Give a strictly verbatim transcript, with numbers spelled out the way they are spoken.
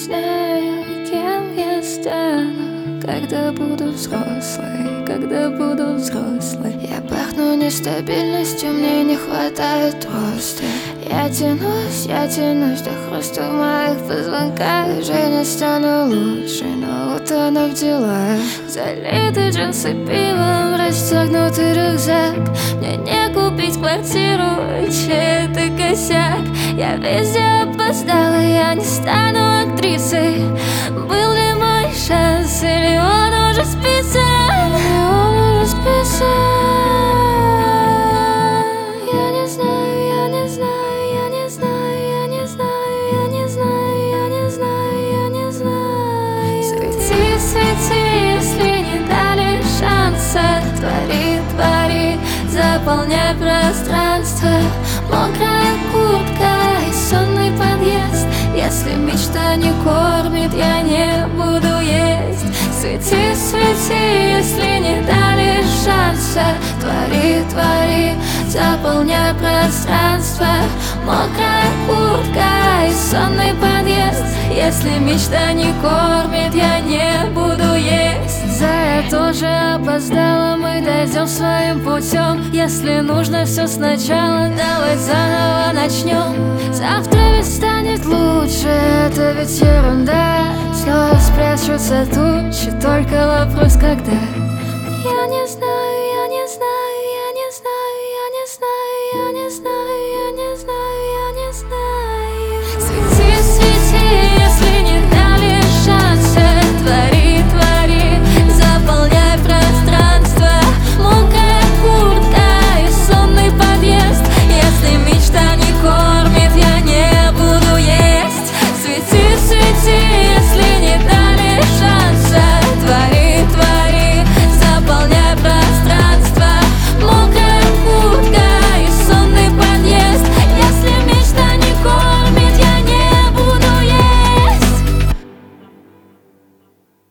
знаю, кем я стану, когда буду взрослой, когда буду взрослой. Я пахну нестабильностью, мне не хватает роста. Я тянусь, я тянусь до хруста в моих позвонках. Жизнь стану лучше, но утону в делах. Залиты джинсы пивом, расстегнутый рюкзак. Мне не купить квартиру, чей это косяк. Я везде опоздала, я не стану актрисой. Был ли мой шанс, или он уже списан? Или он уже списан? Я не знаю, я не знаю, я не знаю, я не знаю, я не знаю, я не знаю, я не знаю. Свети, свети, если не дали шанса. Твори, твори, заполняй пространство. Мокрая куртка и сонный подъезд. Если мечта не кормит, я не буду есть. Свети, свети, если не дали шанса. Твори, твори, заполняй пространство. Мокрая куртка и сонный подъезд. Если мечта не кормит, я не буду есть. За я тоже опоздала, мы дойдем своим путем. Если нужно все сначала, давай заново начнем. Завтра ведь станет лучше, это ведь ерунда. Снова спрячутся тучи, только вопрос когда. Я не знаю, я не знаю.